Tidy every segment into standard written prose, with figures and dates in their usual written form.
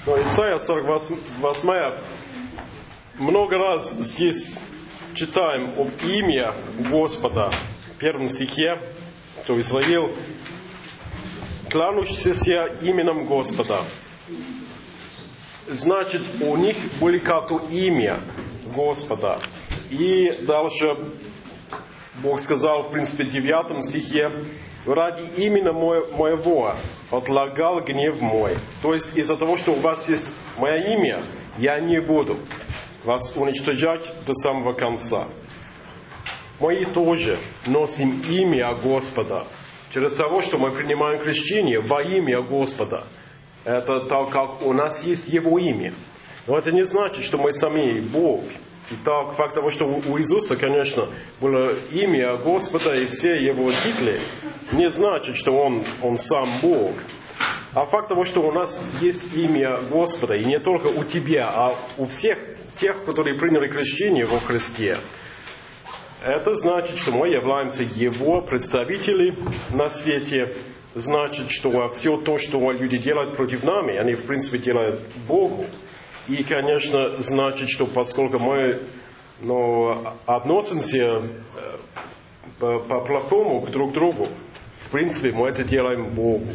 Но Исайя 48, много раз здесь читаем об имя Господа. В первом стихе, что Израиль, клянущийся именем Господа. Значит, у них были как-то имя Господа. И дальше Бог сказал, в принципе, в 9 стихе, ради имени моего отлагал гнев мой. То есть из-за того, что у вас есть мое имя, я не буду вас уничтожать до самого конца. Мы тоже носим имя Господа. Через того, что мы принимаем крещение во имя Господа. Это так, как у нас есть Его имя. Но это не значит, что мы сами Бог. И так, факт того, что у Иисуса, конечно, было имя Господа и все Его титулы, не значит, что Он сам Бог. А факт того, что у нас есть имя Господа, и не только у тебя, а у всех тех, которые приняли крещение во Христе, это значит, что мы являемся Его представители на свете. Значит, что все то, что люди делают против нами, они, в принципе, делают Богу. И, конечно, значит, что поскольку мы относимся по-плохому друг к другу, в принципе, мы это делаем Богу.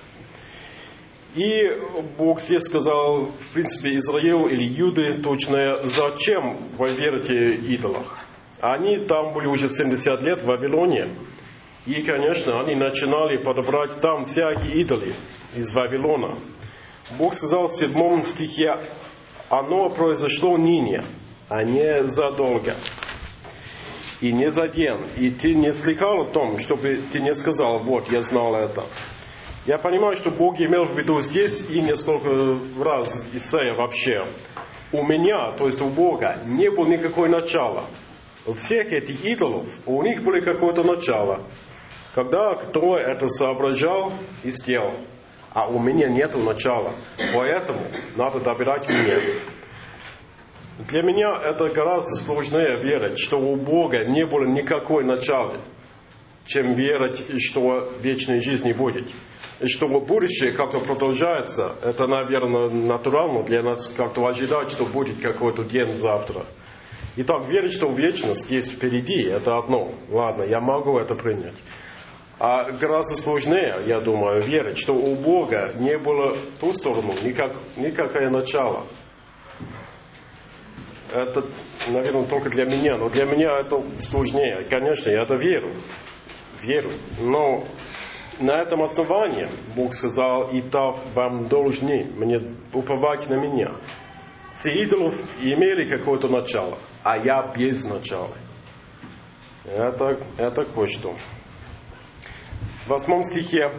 И Бог здесь сказал, в принципе, Израилю или Юде точно, зачем вы верите идолах? Они там были уже 70 лет в Вавилоне. И, конечно, они начинали подобрать там всякие идолы из Вавилона. Бог сказал в 7 стихе, оно произошло ныне, а не задолго. И не за день. И ты не слыхал о том, чтобы ты не сказал, вот, я знал это. Я понимаю, что Бог имел в виду здесь и несколько раз Исайя вообще. У меня, то есть у Бога, не было никакого начала. У всех этих идолов, у них было какое-то начало. Когда кто это соображал и сделал. А у меня нет начала. Поэтому надо добирать меня. Для меня это гораздо сложнее верить, что у Бога не было никакой начала, чем верить, что вечной жизни будет. И что будущее как-то продолжается, это, наверное, натурально для нас как-то ожидать, что будет какой-то день завтра. Итак, верить, что вечность есть впереди, это одно. Ладно, я могу это принять. А гораздо сложнее, я думаю, верить, что у Бога не было в ту сторону никакое начало. Это, наверное, только для меня, но для меня это сложнее. Конечно, я это верю. Но на этом основании Бог сказал, и так вам должны мне уповать на меня. Все идолы имели какое-то начало, а я без начала. Это кое-что. В 8 стихе.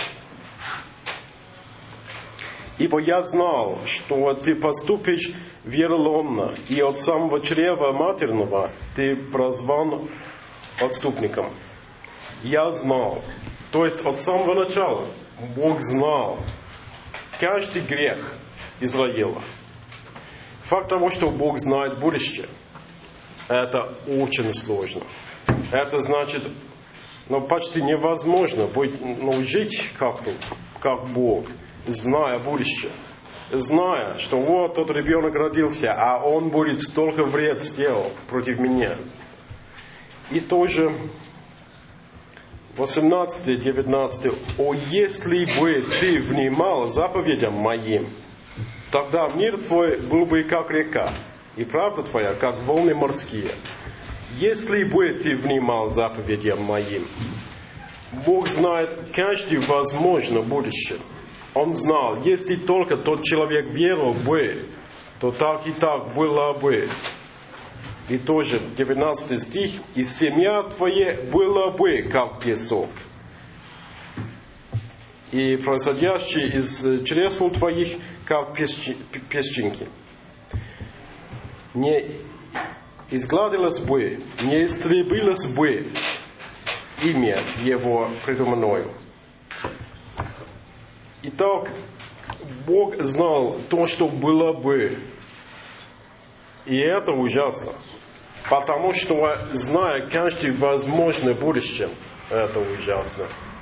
«Ибо я знал, что ты поступишь вероломно, и от самого чрева матерного ты прозван отступником». Я знал. То есть от самого начала Бог знал каждый грех Израиля. Факт того, что Бог знает будущее, это очень сложно. Это значит, почти невозможно жить как-то, как Бог, зная будущее. Зная, что вот тот ребенок родился, а он будет столько вред сделал против меня. И тоже 18-19. «О, если бы ты внимал заповедям моим, тогда мир твой был бы как река, и правда твоя, как волны морские. Если бы ты внимал заповедям моим». Бог знает каждое возможное будущее. Он знал, если только тот человек верил бы, то так и так было бы. И тоже 19 стих. «И семья твоя была бы, как песок, и происходящие из чресл твоих, как песчинки. Не изгладилось бы, не истребилось бы имя его предо мною». Итак, Бог знал то, что было бы. И это ужасно. Потому что, зная каждое возможное будущее, это ужасно.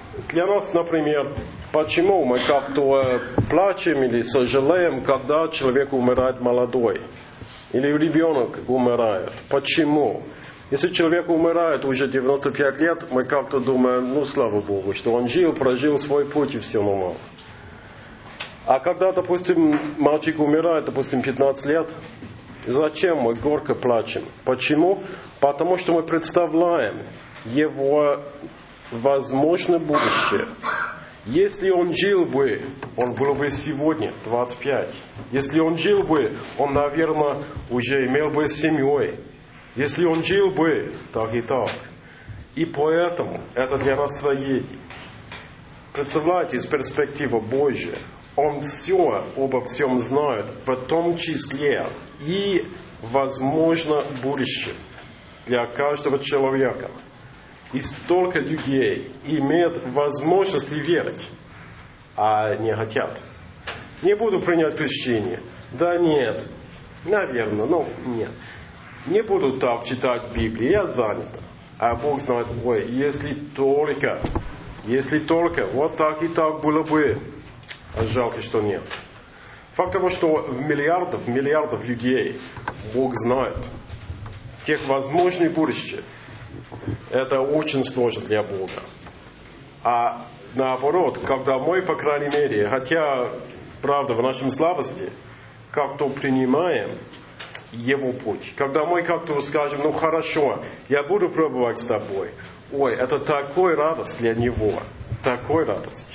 для нас, например, почему мы как-то плачем или сожалеем, когда человек умирает молодой? Или ребенок умирает? Почему? Если человек умирает уже 95 лет, мы как-то думаем, ну, слава Богу, что он жил, прожил свой путь и все нормально. А когда, допустим, мальчик умирает, допустим, 15 лет, зачем мы горько плачем? Почему? Потому что мы представляем его возможное будущее. Если он жил бы, он был бы сегодня 25. Если он жил бы, он, наверное, уже имел бы семьей. Если он жил бы, так и так. И поэтому это для нас трагедия. Представляете, из перспективы Божьей, Он все обо всем знает, в том числе и, возможно, будущее для каждого человека. И столько людей имеют возможность верить, а не хотят. Не буду принять крещение. Да нет, наверное, но нет. Не буду так читать Библию, я занят. А Бог знает, ой, если только, вот так и так было бы. А жалко, что нет. Факт того, что миллиардов людей Бог знает. Тех возможных будущее. Это очень сложно для Бога. А наоборот, когда мы, по крайней мере, хотя, правда, в нашей слабости, как-то принимаем Его путь. Когда мы как-то скажем, ну хорошо, я буду пробовать с тобой. Ой, это такой радость для Него. Такой радость.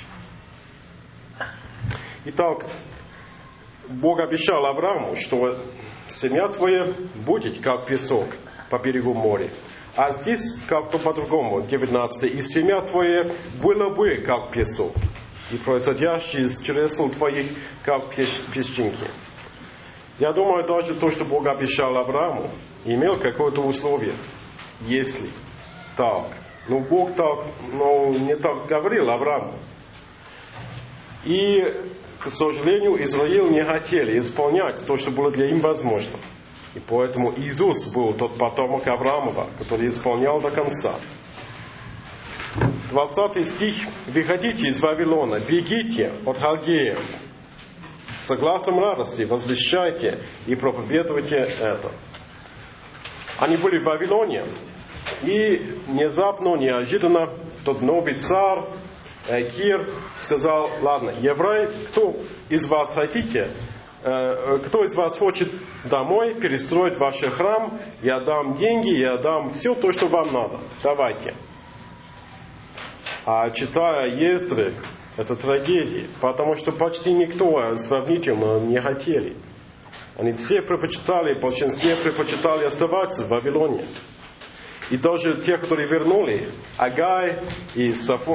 Итак, Бог обещал Аврааму, что семья твоя будет как песок по берегу моря. А здесь как-то по-другому, 19. И семья твоя была бы как песок, и происходящие из чресл твоих как песчинки. Я думаю, даже то, что Бог обещал Аврааму, имел какое-то условие. Если так. Ну, Бог так, не так говорил Аврааму. И, к сожалению, Израиль не хотели исполнять то, что было для них возможно. И поэтому Иисус был тот потомок Авраамова, который исполнял до конца. 20 стих. «Выходите из Вавилона, бегите от халдеев. С гласом радости возвещайте и проповедуйте это». Они были в Вавилоне, и внезапно, неожиданно, тот новый царь, Кир, сказал, ладно, евреи, кто из вас хотите, кто из вас хочет домой перестроить ваш храм, я дам деньги, я дам все то, что вам надо. Давайте. А читая Ездры, это трагедия, потому что почти никто сравнительно не хотели. Они все предпочитали, в большинстве предпочитали оставаться в Вавилоне. И даже те, которые вернули, Агай и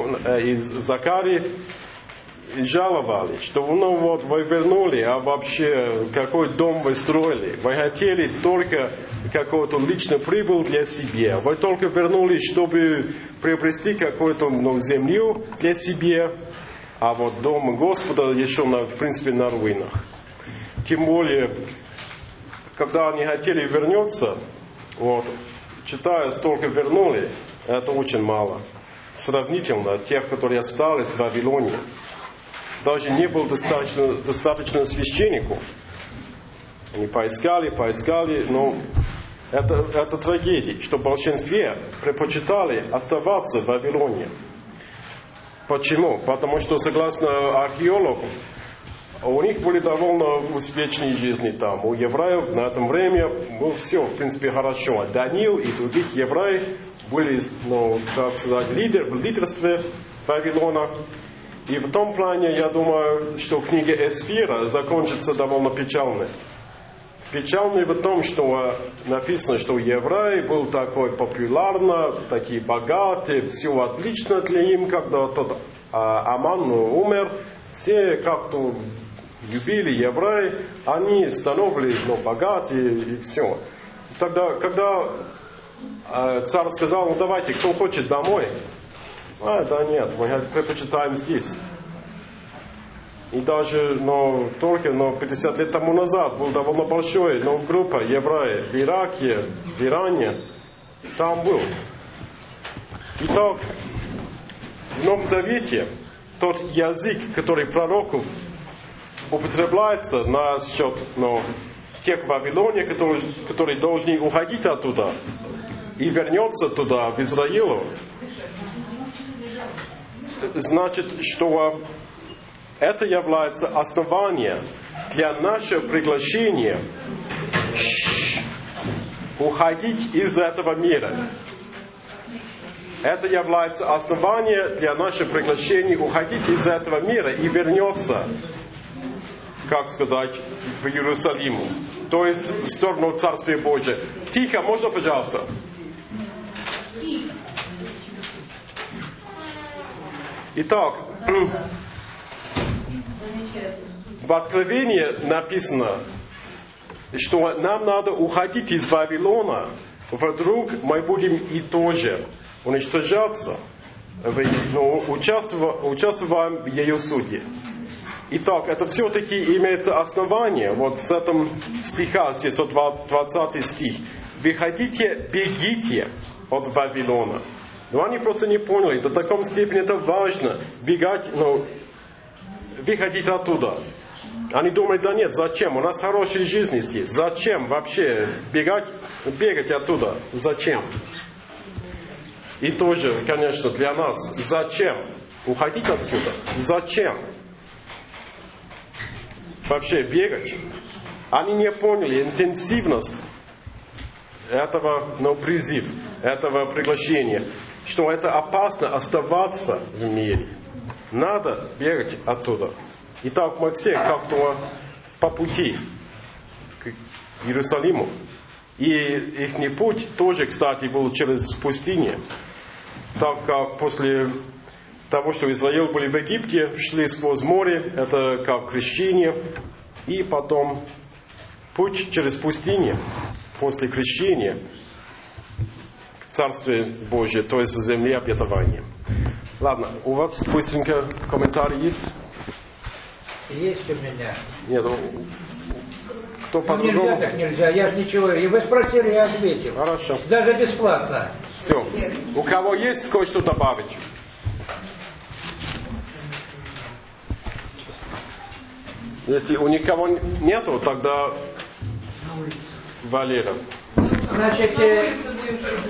Закарий, жаловали, что ну вот вы вернули, а вообще какой дом вы строили? Вы хотели только какую-то личную прибыль для себя. Вы только вернулись, чтобы приобрести какую-то землю для себя, а вот дом Господа еще, в принципе, на руинах. Тем более, когда они хотели вернуться, вот, читая, столько вернули, это очень мало. Сравнительно тех, которые остались в Вавилоне. Даже не было достаточно священников. Они поискали, но это трагедия, что в большинстве предпочитали оставаться в Вавилоне. Почему? Потому что, согласно археологам, у них были довольно успешные жизни там. У евреев на этом время было все, в принципе, хорошо. Даниил и других евреев были, так сказать, в лидерстве Вавилона. И в том плане, я думаю, что книга Эсфира закончится довольно печально. Печально в том, что написано, что еврей был такой популярный, такие богатые, все отлично для них, когда тот Аман умер, все как-то любили евреев, они становились богатые и все. Тогда, когда царь сказал, ну давайте, кто хочет домой, да нет, мы предпочитаем здесь. И даже, только 50 лет тому назад была довольно большая группа евреев в Ираке, в Иране, там был. Итак, в Новом Завете тот язык, который пророков употребляется насчет тех в Вавилоне, которые должны уходить оттуда и вернется туда, в Израилу, значит, что это является основанием для нашего приглашения уходить из этого мира. Это является основанием для нашего приглашения уходить из этого мира и вернется, как сказать, в Иерусалиму. То есть в сторону Царствия Божия. Тихо, можно, пожалуйста? Итак, в Откровении написано, что нам надо уходить из Вавилона, вдруг мы будем и тоже уничтожаться, участвуем в ее суде. Итак, это все-таки имеется основание, вот с этого стиха, здесь 120 стих. «Выходите, бегите от Вавилона». Но они просто не поняли, до такой степени это важно, бегать, выходить оттуда. Они думают, да нет, зачем? У нас хорошая жизнь здесь. Зачем вообще бегать оттуда? Зачем? И тоже, конечно, для нас. Зачем уходить отсюда? Зачем вообще бегать? Они не поняли интенсивность этого призыв, этого приглашения, что это опасно оставаться в мире. Надо бегать оттуда. Итак, мы все как-то по пути к Иерусалиму. И их путь тоже, кстати, был через пустыню. Так как после того, что Израиль были в Египте, шли сквозь море, это как крещение. И потом путь через пустыню, после крещения, к Царству Божию, то есть в земле обетования. Ладно, у вас быстренько комментарий есть? Есть у меня. Нет, кто по-другому? Нельзя так нельзя, я же ничего. И вы спросили, я ответил. Хорошо. Даже бесплатно. Все. У кого есть кое-что добавить? Если у никого нету, тогда Валера. Значит,